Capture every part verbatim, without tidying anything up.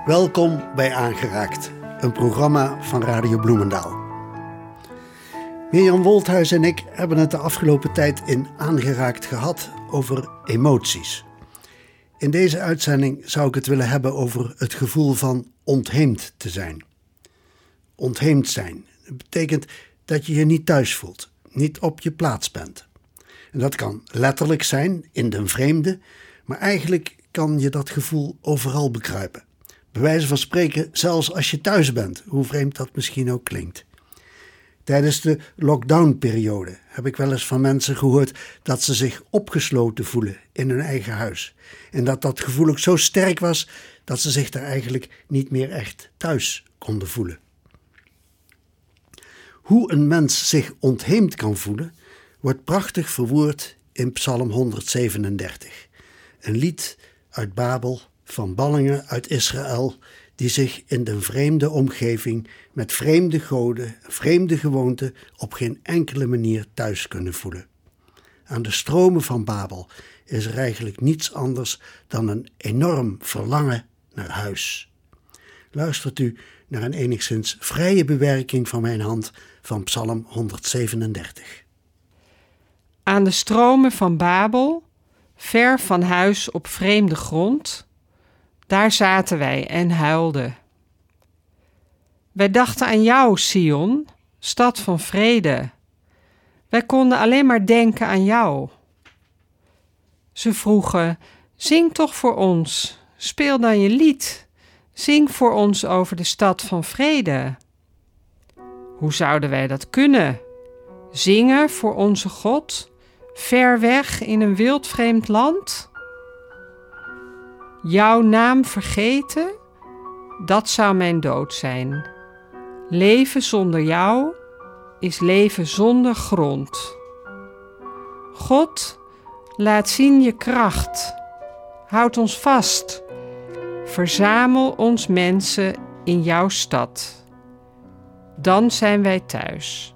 Welkom bij Aangeraakt, een programma van Radio Bloemendaal. Mirjam Wolthuis en ik hebben het de afgelopen tijd in Aangeraakt gehad over emoties. In deze uitzending zou ik het willen hebben over het gevoel van ontheemd te zijn. Ontheemd zijn, dat betekent dat je je niet thuis voelt, niet op je plaats bent. En dat kan letterlijk zijn, in den vreemde, maar eigenlijk kan je dat gevoel overal bekruipen. Bij wijze van spreken, zelfs als je thuis bent, hoe vreemd dat misschien ook klinkt. Tijdens de lockdownperiode heb ik wel eens van mensen gehoord dat ze zich opgesloten voelen in hun eigen huis. En dat dat gevoel ook zo sterk was dat ze zich daar eigenlijk niet meer echt thuis konden voelen. Hoe een mens zich ontheemd kan voelen, wordt prachtig verwoord in Psalm honderdzevenendertig. Een lied uit Babel van ballingen uit Israël die zich in de vreemde omgeving met vreemde goden, vreemde gewoonten op geen enkele manier thuis kunnen voelen. Aan de stromen van Babel is er eigenlijk niets anders dan een enorm verlangen naar huis. Luistert u naar een enigszins vrije bewerking van mijn hand van Psalm honderdzevenendertig. Aan de stromen van Babel, ver van huis op vreemde grond, daar zaten wij en huilden. Wij dachten aan jou, Sion, stad van vrede. Wij konden alleen maar denken aan jou. Ze vroegen, zing toch voor ons, speel dan je lied. Zing voor ons over de stad van vrede. Hoe zouden wij dat kunnen? Zingen voor onze God, ver weg in een wildvreemd land? Jouw naam vergeten, dat zou mijn dood zijn. Leven zonder jou is leven zonder grond. God, laat zien je kracht. Houd ons vast. Verzamel ons mensen in jouw stad. Dan zijn wij thuis.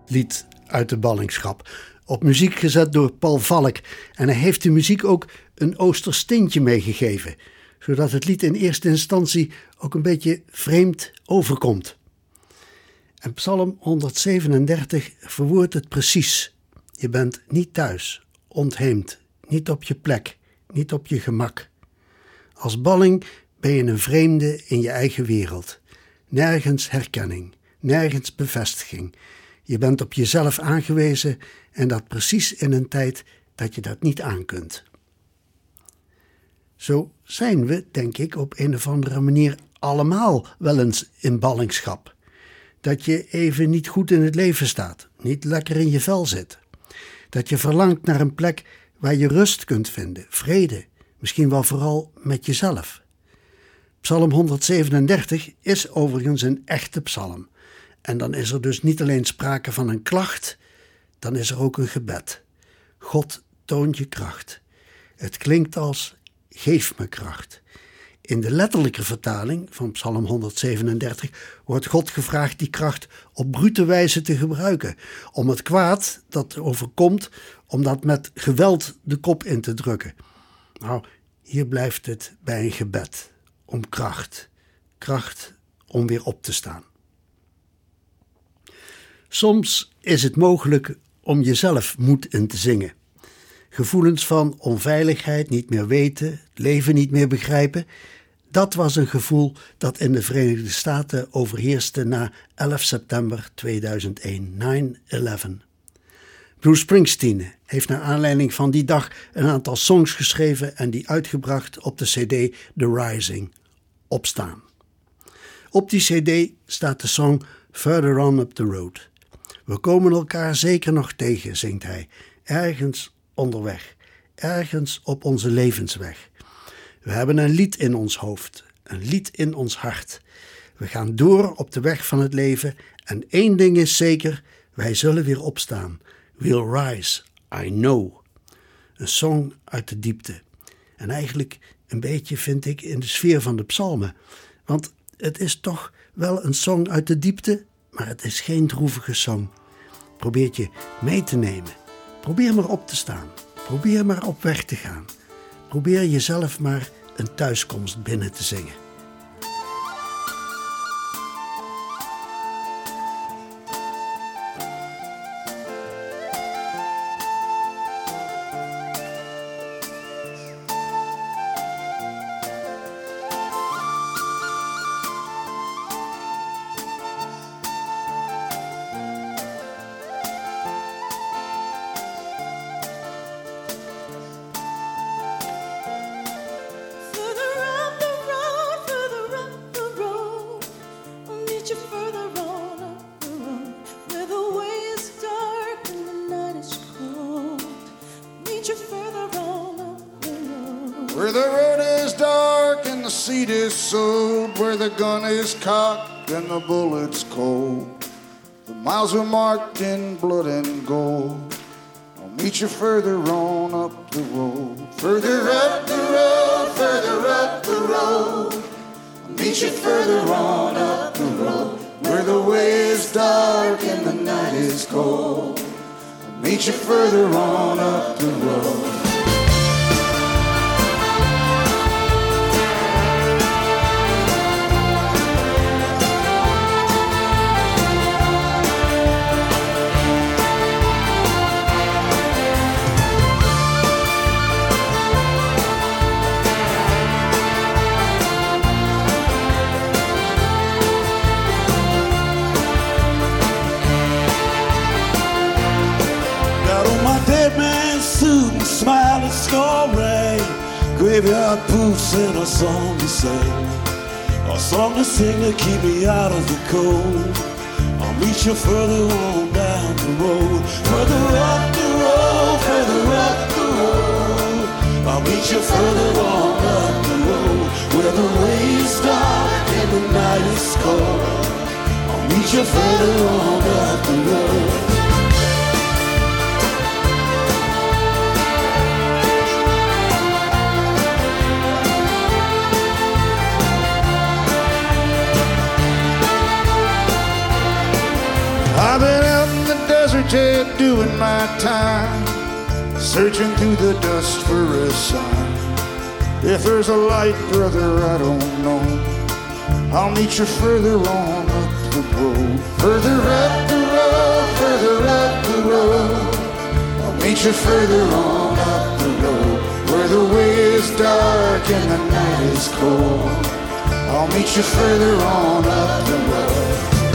lied uit de ballingschap. Op muziek gezet door Paul Valk. En hij heeft de muziek ook een Oosters tintje meegegeven, zodat het lied in eerste instantie ook een beetje vreemd overkomt. En Psalm honderdzevenendertig verwoordt het precies. Je bent niet thuis, ontheemd, niet op je plek, niet op je gemak. Als balling ben je een vreemde in je eigen wereld. Nergens herkenning, nergens bevestiging. Je bent op jezelf aangewezen en dat precies in een tijd dat je dat niet aankunt. Zo zijn we, denk ik, op een of andere manier allemaal wel eens in ballingschap. Dat je even niet goed in het leven staat, niet lekker in je vel zit. Dat je verlangt naar een plek waar je rust kunt vinden, vrede, misschien wel vooral met jezelf. Psalm honderdzevenendertig is overigens een echte psalm. En dan is er dus niet alleen sprake van een klacht, dan is er ook een gebed. God toont je kracht. Het klinkt als geef me kracht. In de letterlijke vertaling van Psalm honderdzevenendertig wordt God gevraagd die kracht op brute wijze te gebruiken, om het kwaad dat overkomt, om dat met geweld de kop in te drukken. Nou, hier blijft het bij een gebed om kracht. Kracht om weer op te staan. Soms is het mogelijk om jezelf moed in te zingen. Gevoelens van onveiligheid, niet meer weten, het leven niet meer begrijpen. Dat was een gevoel dat in de Verenigde Staten overheerste na elf september tweeduizend één, nine eleven. Bruce Springsteen heeft naar aanleiding van die dag een aantal songs geschreven en die uitgebracht op de cd The Rising, Opstaan. Op die cd staat de song Further On Up The Road. We komen elkaar zeker nog tegen, zingt hij, ergens onderweg, ergens op onze levensweg. We hebben een lied in ons hoofd, een lied in ons hart. We gaan door op de weg van het leven en één ding is zeker, wij zullen weer opstaan. We'll rise, I know. Een song uit de diepte. En eigenlijk een beetje, vind ik, in de sfeer van de psalmen. Want het is toch wel een song uit de diepte, maar het is geen droevige song. Probeer je mee te nemen. Probeer maar op te staan. Probeer maar op weg te gaan. Probeer jezelf maar een thuiskomst binnen te zingen. Where the road is dark and the seed is sowed, where the gun is cocked and the bullet's cold. The miles are marked in blood and gold. I'll meet you further on up the road. Further up the road, further up the road. I'll meet you further on up the road. Where the way is dark and the night is cold. I'll meet you further on up the road. Smiling scar rain, graveyard boots and a song to sing, a song to sing to keep me out of the cold. I'll meet you further on down the road, further up the road, further up the road. I'll meet you further on up the road, where the way is dark and the night is cold. I'll meet you further on up the road. I've been out in the desert dead doing my time, searching through the dust for a sign. If there's a light, brother, I don't know. I'll meet you further on up the road. Further up the road, further up the road. I'll meet you further on up the road. Where the way is dark and the night is cold. I'll meet you further on up the road.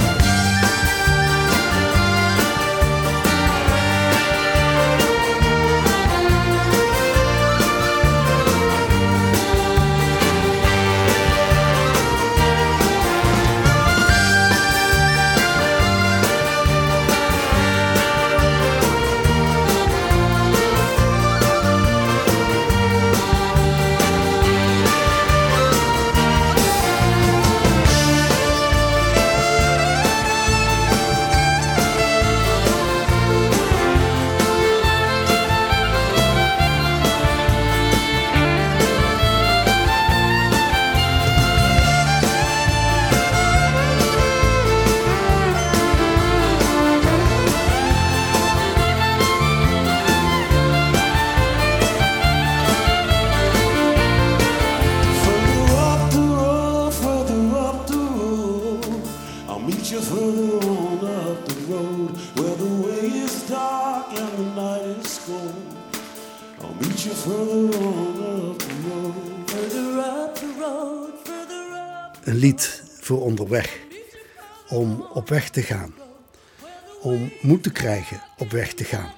Een lied voor onderweg, om op weg te gaan, om moed te krijgen op weg te gaan.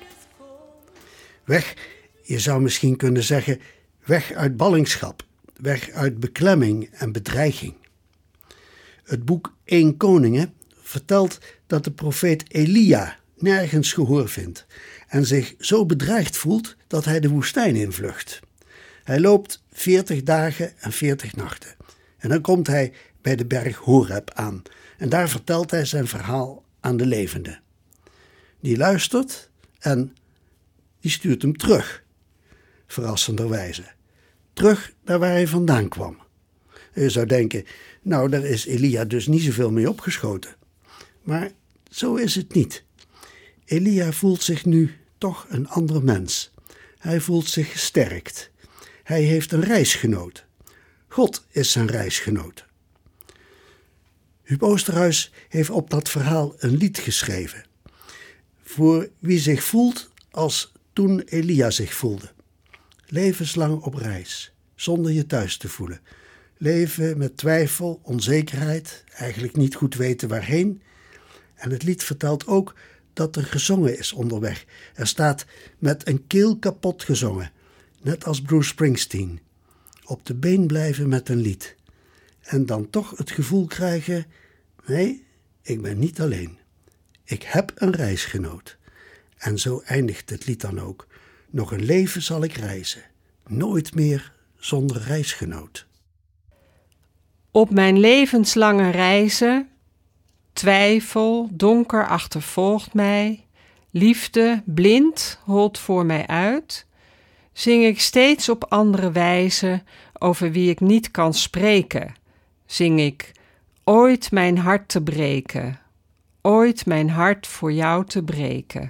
Weg, je zou misschien kunnen zeggen, weg uit ballingschap, weg uit beklemming en bedreiging. Het boek Eén Koningen vertelt dat de profeet Elia nergens gehoor vindt en zich zo bedreigd voelt dat hij de woestijn invlucht. Hij loopt veertig dagen en veertig nachten en dan komt hij bij de berg Horeb aan en daar vertelt hij zijn verhaal aan de levende. Die luistert en die stuurt hem terug, verrassenderwijze. Terug naar waar hij vandaan kwam. Je zou denken, nou daar is Elia dus niet zoveel mee opgeschoten. Maar zo is het niet. Elia voelt zich nu toch een ander mens. Hij voelt zich gesterkt. Hij heeft een reisgenoot. God is zijn reisgenoot. Huub Oosterhuis heeft op dat verhaal een lied geschreven. Voor wie zich voelt als toen Elia zich voelde. Levenslang op reis, zonder je thuis te voelen. Leven met twijfel, onzekerheid, eigenlijk niet goed weten waarheen. En het lied vertelt ook dat er gezongen is onderweg. Er staat met een keel kapot gezongen, net als Bruce Springsteen. Op de been blijven met een lied. En dan toch het gevoel krijgen, nee, ik ben niet alleen. Ik heb een reisgenoot. En zo eindigt het lied dan ook. Nog een leven zal ik reizen, nooit meer zonder reisgenoot. Op mijn levenslange reizen, twijfel, donker achtervolgt mij, liefde, blind, holt voor mij uit, zing ik steeds op andere wijze over wie ik niet kan spreken, zing ik ooit mijn hart te breken, ooit mijn hart voor jou te breken.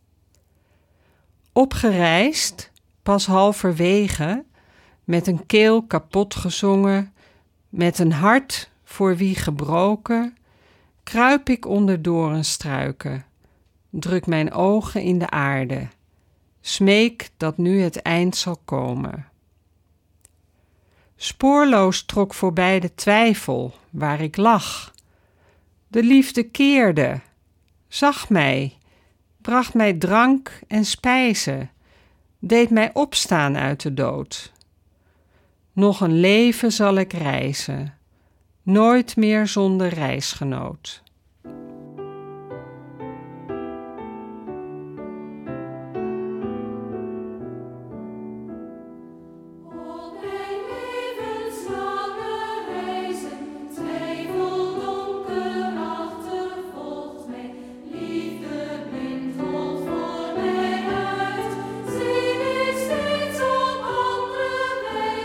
Opgereisd, pas halverwege, met een keel kapot gezongen, met een hart voor wie gebroken, kruip ik onder doornstruiken, druk mijn ogen in de aarde, smeek dat nu het eind zal komen. Spoorloos trok voorbij de twijfel waar ik lag. De liefde keerde, zag mij, bracht mij drank en spijzen, deed mij opstaan uit de dood. Nog een leven zal ik reizen, nooit meer zonder reisgenoot.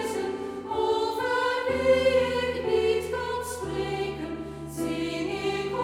Wie ik niet kan spreken, zing ik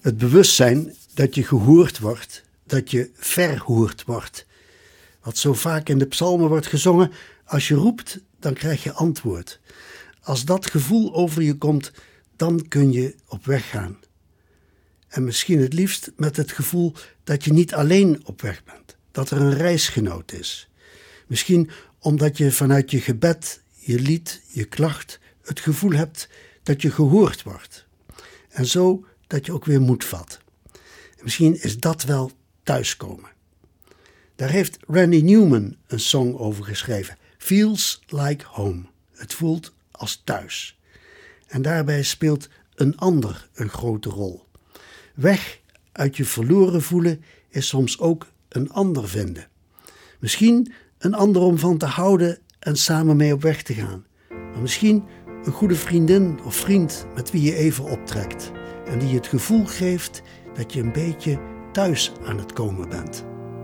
Het bewustzijn dat je gehoord wordt, dat je verhoord wordt. Wat zo vaak in de psalmen wordt gezongen, als je roept, dan krijg je antwoord. Als dat gevoel over je komt, dan kun je op weg gaan. En misschien het liefst met het gevoel dat je niet alleen op weg bent, dat er een reisgenoot is. Misschien omdat je vanuit je gebed, je lied, je klacht het gevoel hebt dat je gehoord wordt. En zo dat je ook weer moed vat. En misschien is dat wel thuiskomen. Daar heeft Randy Newman een song over geschreven. Feels like home. Het voelt als thuis. En daarbij speelt een ander een grote rol. Weg uit je verloren voelen is soms ook een ander vinden. Misschien een ander om van te houden en samen mee op weg te gaan. Maar misschien een goede vriendin of vriend met wie je even optrekt. En die je het gevoel geeft dat je een beetje thuis aan het komen bent.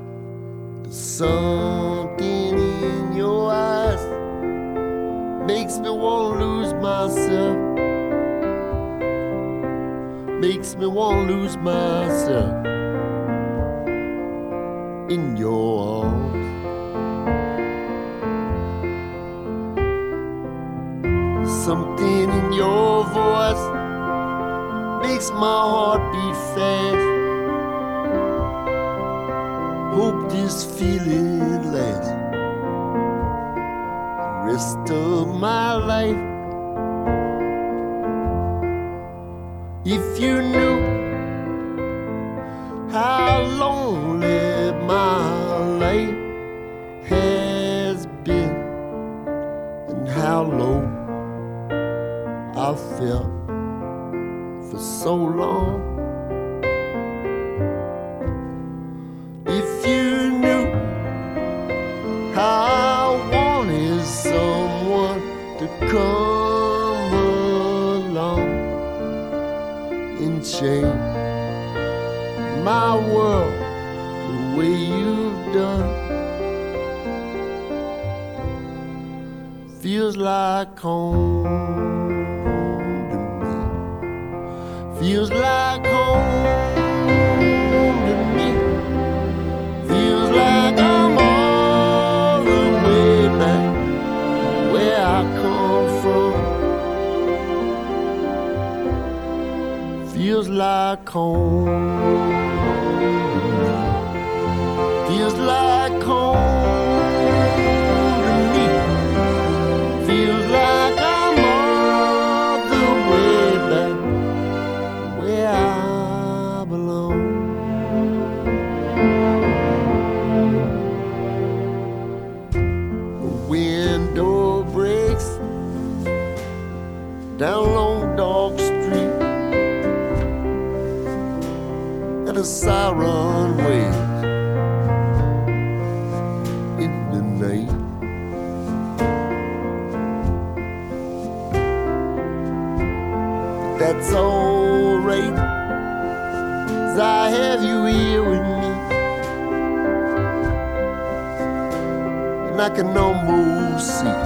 Something in your eyes makes me want to lose myself. Makes me want to lose myself in your arms. Something in your voice makes my heart beat fast. Hope this feeling lasts the rest of my life. If you knew how lonely my life has been and how low I felt for so long. If you knew how I wanted someone to come along and change my world the way you've done. Feels like home. Feels like home to me. Feels like I'm all the way back where I come from. Feels like home. Feels like home to me. Feels like I'm all the way back where I belong. The window breaks down long dark street, and a siren wails in the night. But that's alright, 'cause I have you here with me, and I can almost see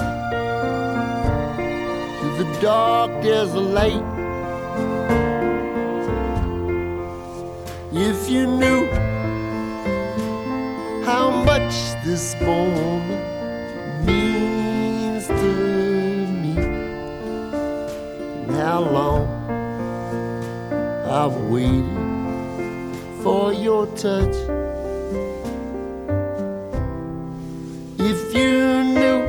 through the dark there's a light. If you knew how much this moment means to me, and how long I've waited for your touch. If you knew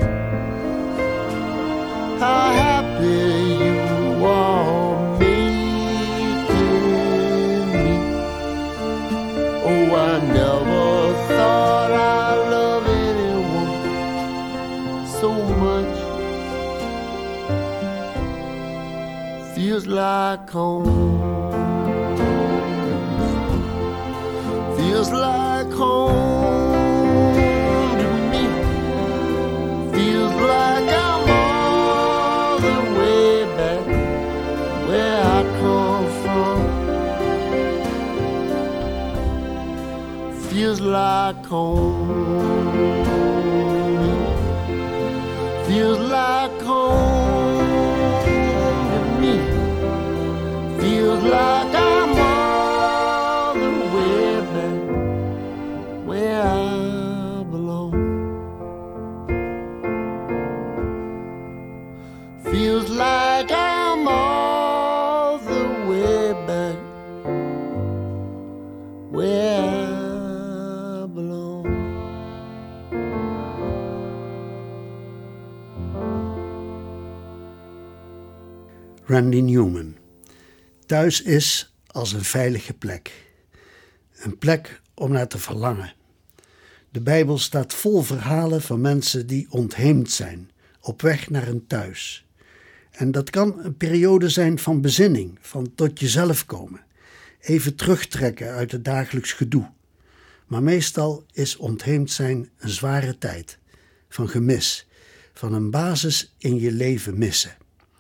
how happy you are making me. Oh, I never thought I'd love anyone so much. Feels like home. Feels like home to me. Feels like I'm all the way back where I come from. Feels like home. Feels like home to me. Feels like I'm all Feels like I'm all the way back where I belong. Randy Newman. Thuis is als een veilige plek. Een plek om naar te verlangen. De Bijbel staat vol verhalen van mensen die ontheemd zijn, op weg naar een thuis. En dat kan een periode zijn van bezinning, van tot jezelf komen. Even terugtrekken uit het dagelijks gedoe. Maar meestal is ontheemd zijn een zware tijd. Van gemis, van een basis in je leven missen.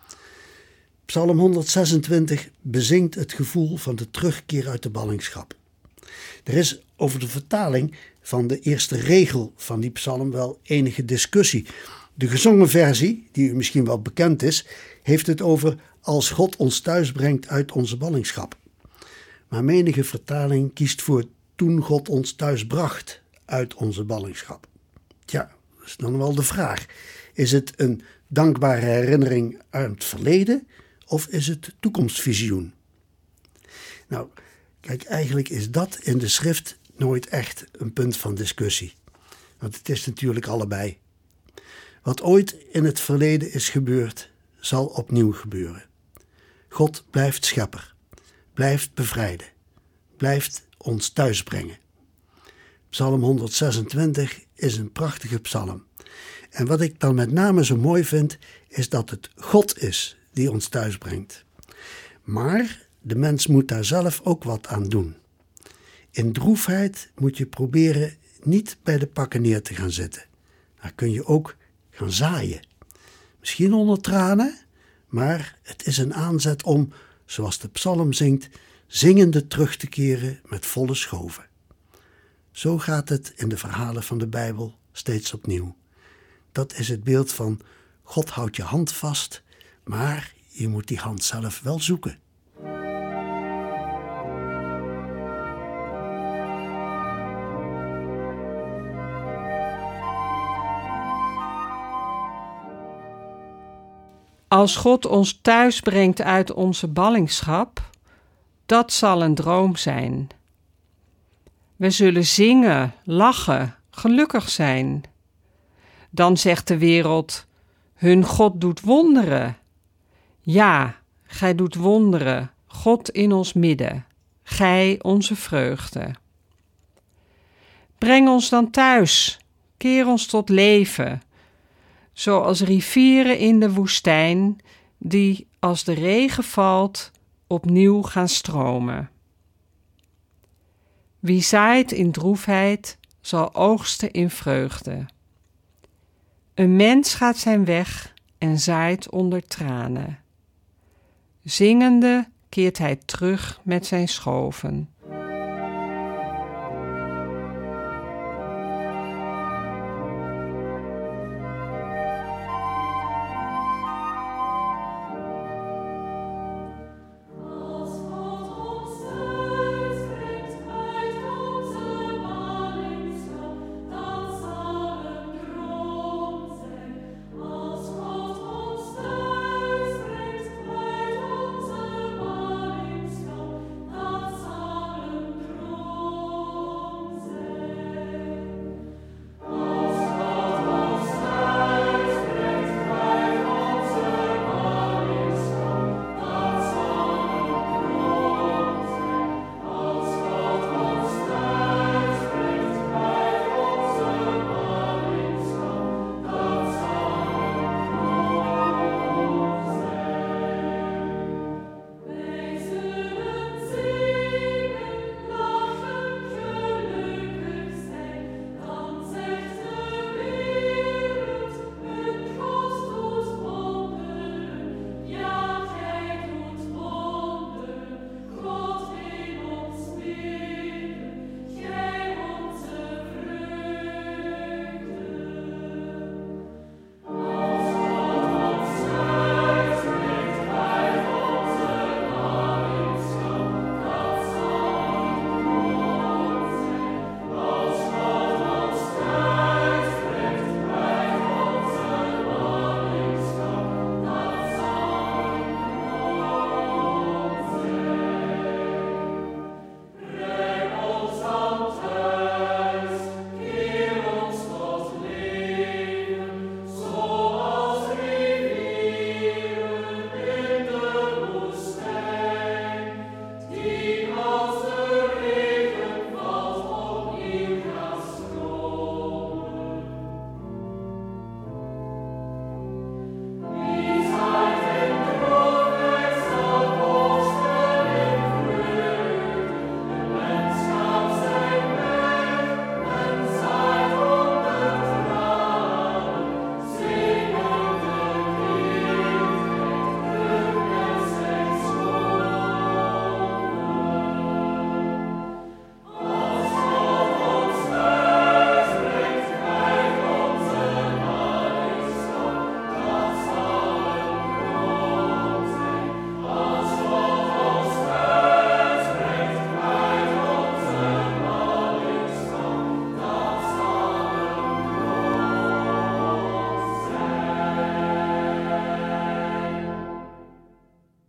Psalm honderdzesentwintig bezingt het gevoel van de terugkeer uit de ballingschap. Er is over de vertaling van de eerste regel van die psalm wel enige discussie. De gezongen versie, die u misschien wel bekend is, heeft het over als God ons thuis brengt uit onze ballingschap. Maar menige vertaling kiest voor toen God ons thuis bracht uit onze ballingschap. Tja, dat is dan wel de vraag. Is het een dankbare herinnering aan het verleden of is het toekomstvisioen? Nou, kijk, eigenlijk is dat in de schrift nooit echt een punt van discussie. Want het is natuurlijk allebei. Wat ooit in het verleden is gebeurd, zal opnieuw gebeuren. God blijft schepper, blijft bevrijden, blijft ons thuisbrengen. Psalm honderdzesentwintig is een prachtige psalm. En wat ik dan met name zo mooi vind, is dat het God is die ons thuisbrengt. Maar de mens moet daar zelf ook wat aan doen. In droefheid moet je proberen niet bij de pakken neer te gaan zitten. Daar kun je ook gaan zaaien. Misschien onder tranen, maar het is een aanzet om, zoals de psalm zingt, zingende terug te keren met volle schoven. Zo gaat het in de verhalen van de Bijbel steeds opnieuw. Dat is het beeld van God houdt je hand vast, maar je moet die hand zelf wel zoeken. Als God ons thuis brengt uit onze ballingschap, dat zal een droom zijn. We zullen zingen, lachen, gelukkig zijn. Dan zegt de wereld, hun God doet wonderen. Ja, gij doet wonderen, God in ons midden, gij onze vreugde. Breng ons dan thuis, keer ons tot leven, zoals rivieren in de woestijn, die als de regen valt, opnieuw gaan stromen. Wie zaait in droefheid, zal oogsten in vreugde. Een mens gaat zijn weg en zaait onder tranen. Zingende keert hij terug met zijn schoven.